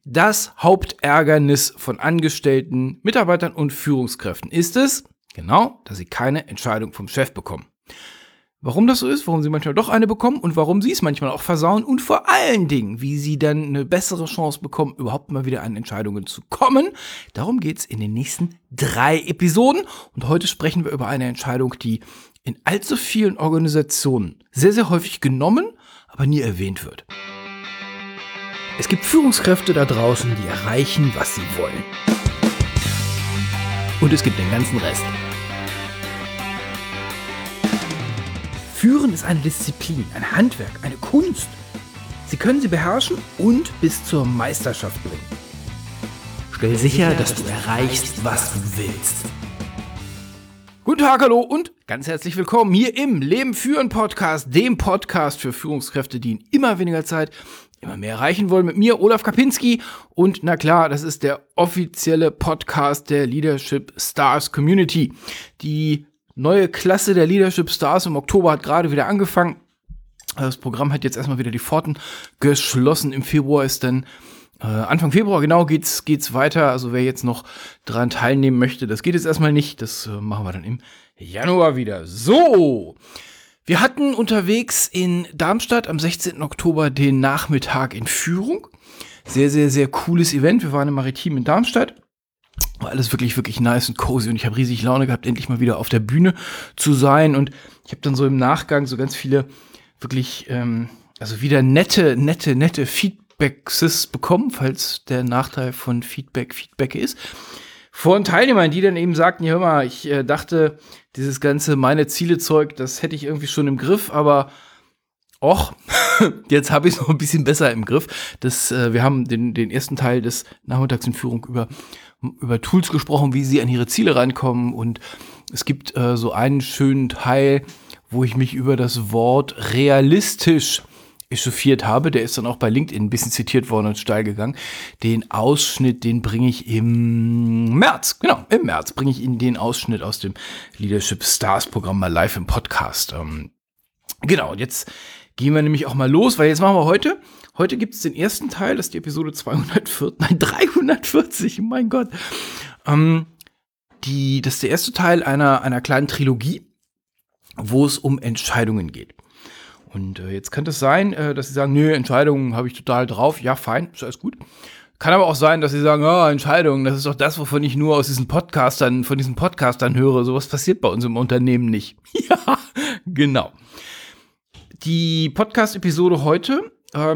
Das Hauptärgernis von Angestellten, Mitarbeitern und Führungskräften ist es, genau, dass sie keine Entscheidung vom Chef bekommen. Warum das so ist, warum sie manchmal doch eine bekommen und warum sie es manchmal auch versauen und vor allen Dingen, wie sie dann eine bessere Chance bekommen, überhaupt mal wieder an Entscheidungen zu kommen. Darum geht's in den nächsten 3 Episoden. Und heute sprechen wir über eine Entscheidung, die in allzu vielen Organisationen sehr, sehr häufig genommen, aber nie erwähnt wird. Es gibt Führungskräfte da draußen, die erreichen, was sie wollen. Und es gibt den ganzen Rest. Führen ist eine Disziplin, ein Handwerk, eine Kunst. Sie können sie beherrschen und bis zur Meisterschaft bringen. Stell sicher, dass du erreichst, was du willst. Guten Tag, hallo und ganz herzlich willkommen hier im Leben führen Podcast, dem Podcast für Führungskräfte, die in immer weniger Zeit immer mehr erreichen wollen. Mit mir, Olaf Kapinski. Und na klar, das ist der offizielle Podcast der Leadership Stars Community. Die neue Klasse der Leadership Stars im Oktober hat gerade wieder angefangen. Das Programm hat jetzt erstmal wieder die Pforten geschlossen. Im Februar ist dann, Anfang Februar genau, geht's weiter. Also wer jetzt noch daran teilnehmen möchte, das geht jetzt erstmal nicht. Das machen wir dann im Januar wieder. So, wir hatten unterwegs in Darmstadt am 16. Oktober den Nachmittag in Führung. Sehr, sehr, sehr cooles Event. Wir waren im Maritim in Darmstadt. War alles wirklich, wirklich nice und cozy und ich habe riesig Laune gehabt, endlich mal wieder auf der Bühne zu sein. Und ich habe dann so im Nachgang so ganz viele wirklich, also wieder nette Feedbacks bekommen, falls der Nachteil von Feedback ist. Von Teilnehmern, die dann eben sagten, ja hör mal, ich dachte, dieses ganze meine Ziele-Zeug, das hätte ich irgendwie schon im Griff, aber jetzt habe ich es noch ein bisschen besser im Griff. Wir haben den ersten Teil des Nachmittags in Führung über Tools gesprochen, wie sie an ihre Ziele rankommen. Und es gibt so einen schönen Teil, wo ich mich über das Wort realistisch echauffiert habe. Der ist dann auch bei LinkedIn ein bisschen zitiert worden und steil gegangen. Den Ausschnitt, den bringe ich im März. Genau, im März bringe ich Ihnen den Ausschnitt aus dem Leadership Stars Programm mal live im Podcast. Genau, und jetzt gehen wir nämlich auch mal los, weil jetzt machen wir heute gibt es den ersten Teil, das ist die Episode 340, mein Gott. Das ist der erste Teil einer kleinen Trilogie, wo es um Entscheidungen geht. Und jetzt könnte es sein, dass Sie sagen, nö, Entscheidungen habe ich total drauf. Ja, fein, ist alles gut. Kann aber auch sein, dass Sie sagen, Entscheidungen, das ist doch das, wovon ich nur von diesen Podcastern höre. Sowas passiert bei uns im Unternehmen nicht. Ja, genau. Die Podcast-Episode heute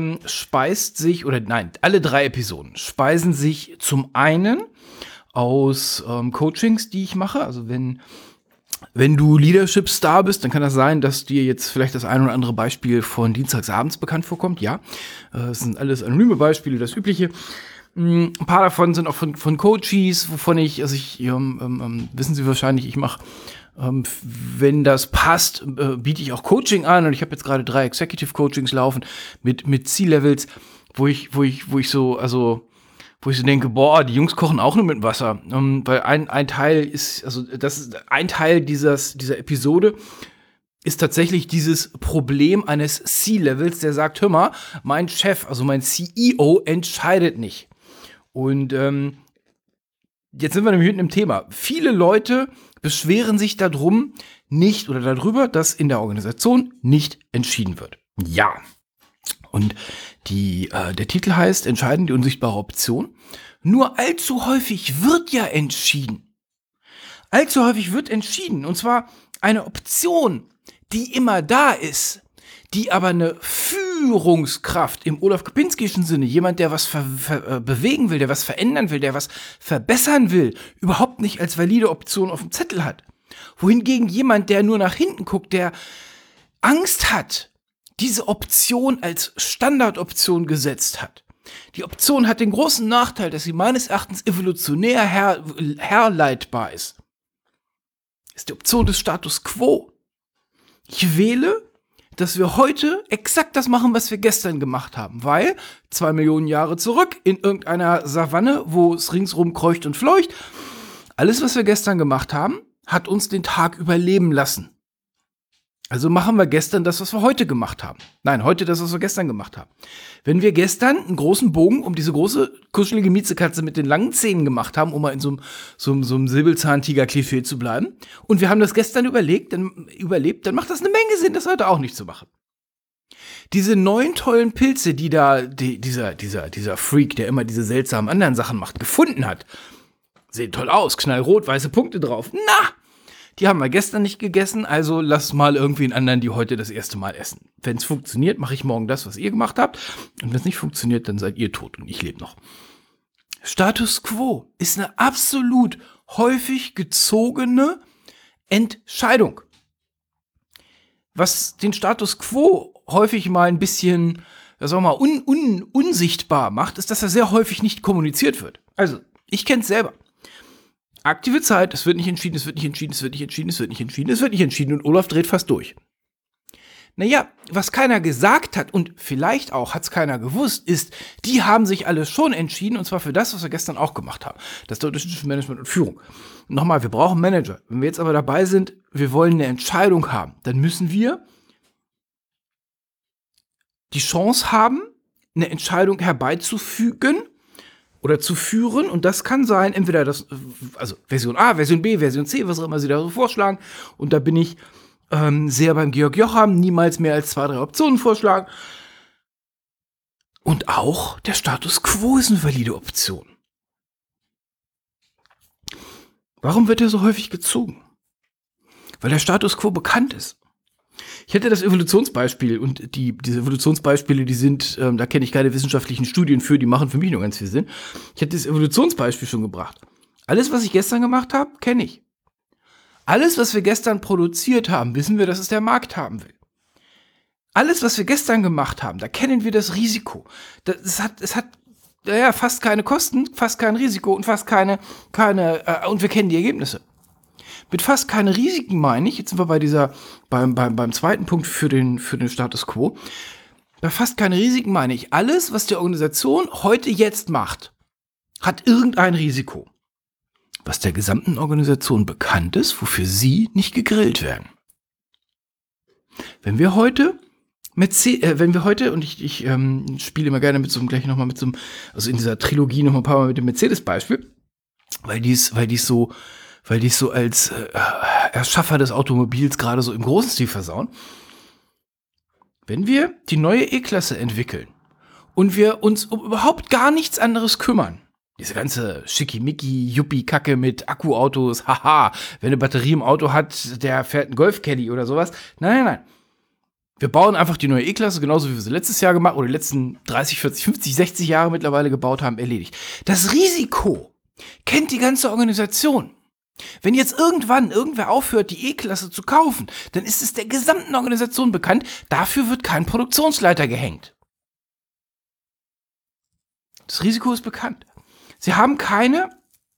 alle 3 Episoden speisen sich zum einen aus Coachings, die ich mache. Also wenn du Leadership Star bist, dann kann das sein, dass dir jetzt vielleicht das ein oder andere Beispiel von dienstagsabends bekannt vorkommt. Ja, das sind alles anonyme Beispiele, das Übliche. Ein paar davon sind auch von Coaches, wissen Sie wahrscheinlich, ich mache, wenn das passt, biete ich auch Coaching an. Und ich habe jetzt gerade 3 Executive Coachings laufen mit C-Levels, wo ich so denke, die Jungs kochen auch nur mit Wasser. Weil ein Teil ist, dieser Episode ist tatsächlich dieses Problem eines C-Levels, der sagt, hör mal, mein Chef, also mein CEO, entscheidet nicht. Und jetzt sind wir nämlich mitten im Thema. Viele Leute beschweren sich darüber, dass in der Organisation nicht entschieden wird. Ja. Und der Titel heißt Entscheiden, die unsichtbare Option. Nur allzu häufig wird ja entschieden. Allzu häufig wird entschieden. Und zwar eine Option, die immer da ist, die aber eine Führungskraft im Olaf Kapinskischen Sinne, jemand, der was bewegen will, der was verändern will, der was verbessern will, überhaupt nicht als valide Option auf dem Zettel hat. Wohingegen jemand, der nur nach hinten guckt, der Angst hat, diese Option als Standardoption gesetzt hat. Die Option hat den großen Nachteil, dass sie meines Erachtens evolutionär herleitbar ist. Ist die Option des Status Quo. Ich wähle, dass wir heute exakt das machen, was wir gestern gemacht haben, weil 2 Millionen Jahre zurück in irgendeiner Savanne, wo es ringsrum kreucht und fleucht, alles, was wir gestern gemacht haben, hat uns den Tag überleben lassen. Also machen wir gestern das, was wir heute gemacht haben. Nein, heute das, was wir gestern gemacht haben. Wenn wir gestern einen großen Bogen um diese große, kuschelige Miezekatze mit den langen Zähnen gemacht haben, um mal in so einem Säbelzahntiger-Klischee zu bleiben, und wir haben das gestern überlebt, dann macht das eine Menge Sinn, das heute auch nicht zu machen. Diese neuen tollen Pilze, die dieser Freak, der immer diese seltsamen anderen Sachen macht, gefunden hat, sehen toll aus, knallrot, weiße Punkte drauf. Na! Die haben wir gestern nicht gegessen, also lasst mal irgendwie einen anderen, die heute das erste Mal essen. Wenn es funktioniert, mache ich morgen das, was ihr gemacht habt. Und wenn es nicht funktioniert, dann seid ihr tot und ich lebe noch. Status Quo ist eine absolut häufig gezogene Entscheidung. Was den Status Quo häufig mal ein bisschen, unsichtbar macht, ist, dass er sehr häufig nicht kommuniziert wird. Also, ich kenne es selber. Aktive Zeit, es wird nicht entschieden, es wird nicht entschieden, es wird nicht entschieden, es wird nicht entschieden, es wird nicht entschieden und Olaf dreht fast durch. Naja, was keiner gesagt hat und vielleicht auch hat es keiner gewusst, ist, die haben sich alle schon entschieden und zwar für das, was wir gestern auch gemacht haben. Das ist der Unterschied zwischen Management und Führung. Und nochmal, wir brauchen Manager. Wenn wir jetzt aber dabei sind, wir wollen eine Entscheidung haben, dann müssen wir die Chance haben, eine Entscheidung herbeizufügen oder zu führen, und das kann sein, entweder Version A, Version B, Version C, was auch immer sie da so vorschlagen, und da bin ich sehr beim Georg Jocham, niemals mehr als 2, 3 Optionen vorschlagen, und auch der Status Quo ist eine valide Option. Warum wird er so häufig gezogen? Weil der Status Quo bekannt ist. Ich hätte das Evolutionsbeispiel und diese Evolutionsbeispiele, die sind, da kenne ich keine wissenschaftlichen Studien für, die machen für mich nur ganz viel Sinn. Ich hätte das Evolutionsbeispiel schon gebracht. Alles, was ich gestern gemacht habe, kenne ich. Alles, was wir gestern produziert haben, wissen wir, dass es der Markt haben will. Alles, was wir gestern gemacht haben, da kennen wir das Risiko. Es hat fast keine Kosten, fast kein Risiko und fast keine und wir kennen die Ergebnisse. Mit fast keine Risiken meine ich, jetzt sind wir beim zweiten Punkt für den Status Quo, bei fast keine Risiken meine ich, alles, was die Organisation heute jetzt macht, hat irgendein Risiko, was der gesamten Organisation bekannt ist, wofür sie nicht gegrillt werden. Wenn wir heute, und ich spiele immer gerne also in dieser Trilogie noch mal ein paar Mal mit dem Mercedes-Beispiel, weil die es so als Erschaffer des Automobils gerade so im großen Stil versauen. Wenn wir die neue E-Klasse entwickeln und wir uns um überhaupt gar nichts anderes kümmern, diese ganze Schickimicki-Yuppie-Kacke mit Akkuautos, haha, wer eine Batterie im Auto hat, der fährt einen Golf-Caddy oder sowas. Nein. Wir bauen einfach die neue E-Klasse, genauso wie wir sie letztes Jahr gemacht oder die letzten 30, 40, 50, 60 Jahre mittlerweile gebaut haben, erledigt. Das Risiko kennt die ganze Organisation. Wenn jetzt irgendwann irgendwer aufhört, die E-Klasse zu kaufen, dann ist es der gesamten Organisation bekannt, dafür wird kein Produktionsleiter gehängt. Das Risiko ist bekannt. Sie haben keine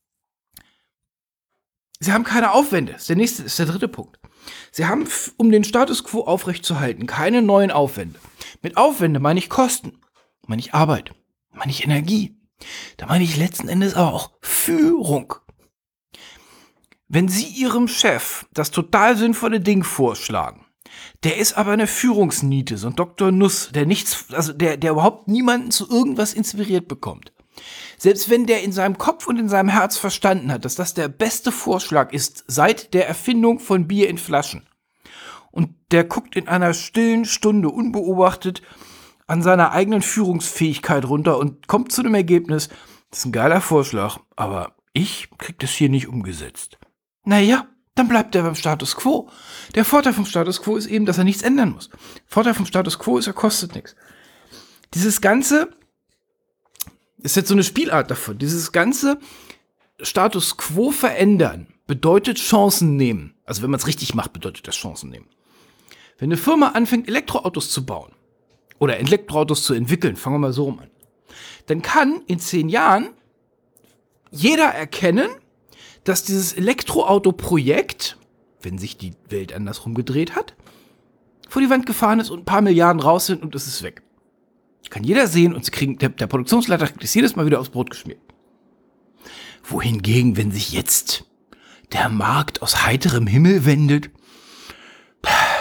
Aufwände. Das ist der dritte Punkt. Sie haben, um den Status Quo aufrechtzuerhalten, keine neuen Aufwände. Mit Aufwände meine ich Kosten, meine ich Arbeit, meine ich Energie. Da meine ich letzten Endes aber auch Führung. Wenn Sie Ihrem Chef das total sinnvolle Ding vorschlagen, der ist aber eine Führungsniete, so ein Dr. Nuss, der überhaupt niemanden zu irgendwas inspiriert bekommt. Selbst wenn der in seinem Kopf und in seinem Herz verstanden hat, dass das der beste Vorschlag ist seit der Erfindung von Bier in Flaschen, und der guckt in einer stillen Stunde unbeobachtet an seiner eigenen Führungsfähigkeit runter und kommt zu dem Ergebnis, das ist ein geiler Vorschlag, aber ich krieg das hier nicht umgesetzt. Naja, dann bleibt er beim Status Quo. Der Vorteil vom Status Quo ist eben, dass er nichts ändern muss. Der Vorteil vom Status Quo ist, er kostet nichts. Dieses Ganze ist jetzt so eine Spielart davon. Dieses ganze Status Quo verändern bedeutet Chancen nehmen. Also wenn man es richtig macht, bedeutet das Chancen nehmen. Wenn eine Firma anfängt, Elektroautos zu bauen oder Elektroautos zu entwickeln, fangen wir mal so rum an, dann kann in 10 Jahren jeder erkennen, dass dieses Elektroauto-Projekt, wenn sich die Welt andersrum gedreht hat, vor die Wand gefahren ist und ein paar Milliarden raus sind und es ist weg. Kann jeder sehen und der Produktionsleiter kriegt es jedes Mal wieder aufs Brot geschmiert. Wohingegen, wenn sich jetzt der Markt aus heiterem Himmel wendet,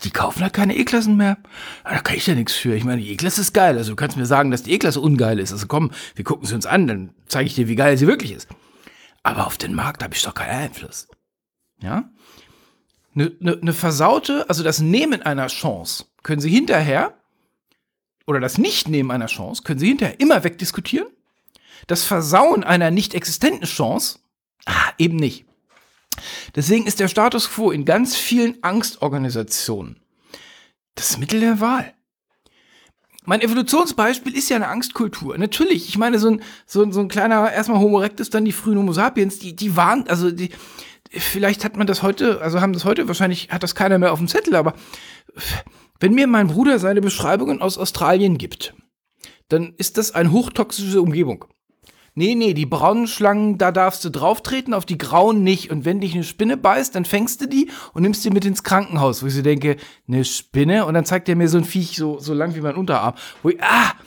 die kaufen halt keine E-Klassen mehr. Da kann ich ja nichts für. Ich meine, die E-Klasse ist geil. Also du kannst mir sagen, dass die E-Klasse ungeil ist. Also komm, wir gucken sie uns an, dann zeige ich dir, wie geil sie wirklich ist. Aber auf den Markt habe ich doch keinen Einfluss. Ja? Eine versaute, also das Nehmen einer Chance können sie hinterher, oder das Nicht-Nehmen einer Chance können sie hinterher immer wegdiskutieren. Das Versauen einer nicht existenten Chance, eben nicht. Deswegen ist der Status quo in ganz vielen Angstorganisationen das Mittel der Wahl. Mein Evolutionsbeispiel ist ja eine Angstkultur. Natürlich, ich meine, so ein kleiner, erstmal Homo erectus, dann die frühen Homo sapiens, die waren, also vielleicht hat man das heute, also haben das heute, wahrscheinlich hat das keiner mehr auf dem Zettel, aber wenn mir mein Bruder seine Beschreibungen aus Australien gibt, dann ist das eine hochtoxische Umgebung. Nee, die braunen Schlangen, da darfst du drauf treten, auf die grauen nicht. Und wenn dich eine Spinne beißt, dann fängst du die und nimmst die mit ins Krankenhaus, wo ich so denke, eine Spinne? Und dann zeigt er mir so ein Viech so lang wie mein Unterarm. Wo ich,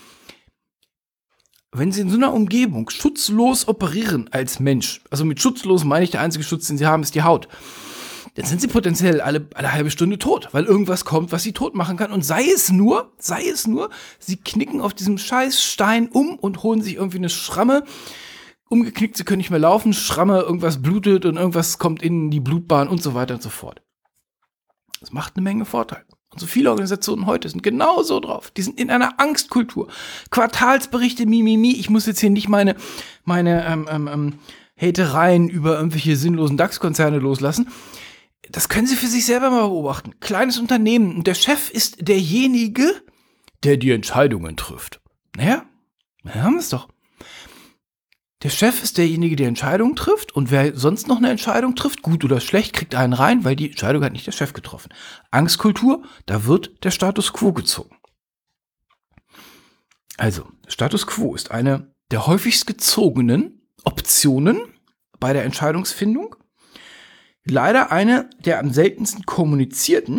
wenn sie in so einer Umgebung schutzlos operieren als Mensch, also mit schutzlos meine ich, der einzige Schutz, den sie haben, ist die Haut, dann sind sie potenziell alle halbe Stunde tot, weil irgendwas kommt, was sie tot machen kann. Und sei es nur, sie knicken auf diesem scheiß Stein um und holen sich irgendwie eine Schramme. Umgeknickt, sie können nicht mehr laufen, Schramme, irgendwas blutet und irgendwas kommt in die Blutbahn und so weiter und so fort. Das macht eine Menge Vorteile. Und so viele Organisationen heute sind genau so drauf. Die sind in einer Angstkultur. Quartalsberichte, ich muss jetzt hier nicht meine Hatereien über irgendwelche sinnlosen DAX-Konzerne loslassen. Das können Sie für sich selber mal beobachten. Kleines Unternehmen und der Chef ist derjenige, der die Entscheidungen trifft. Naja, wir haben es doch. Der Chef ist derjenige, der Entscheidungen trifft und wer sonst noch eine Entscheidung trifft, gut oder schlecht, kriegt einen rein, weil die Entscheidung hat nicht der Chef getroffen. Angstkultur, da wird der Status quo gezogen. Also, Status quo ist eine der häufigst gezogenen Optionen bei der Entscheidungsfindung. Leider eine der am seltensten kommunizierten.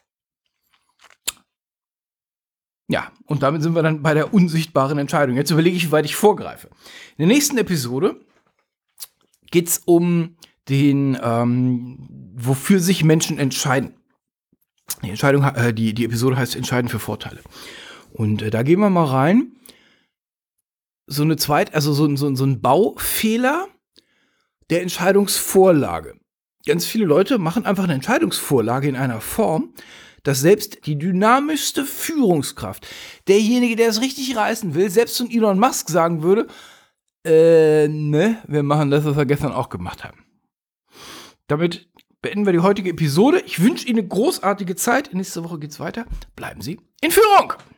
Ja, und damit sind wir dann bei der unsichtbaren Entscheidung. Jetzt überlege ich, wie weit ich vorgreife. In der nächsten Episode geht es um wofür sich Menschen entscheiden. Die Episode heißt Entscheiden für Vorteile. Und da gehen wir mal rein. So ein Baufehler der Entscheidungsvorlage. Ganz viele Leute machen einfach eine Entscheidungsvorlage in einer Form, dass selbst die dynamischste Führungskraft, derjenige, der es richtig reißen will, selbst von Elon Musk sagen würde, wir machen das, was wir gestern auch gemacht haben. Damit beenden wir die heutige Episode. Ich wünsche Ihnen eine großartige Zeit. Nächste Woche geht's weiter. Bleiben Sie in Führung!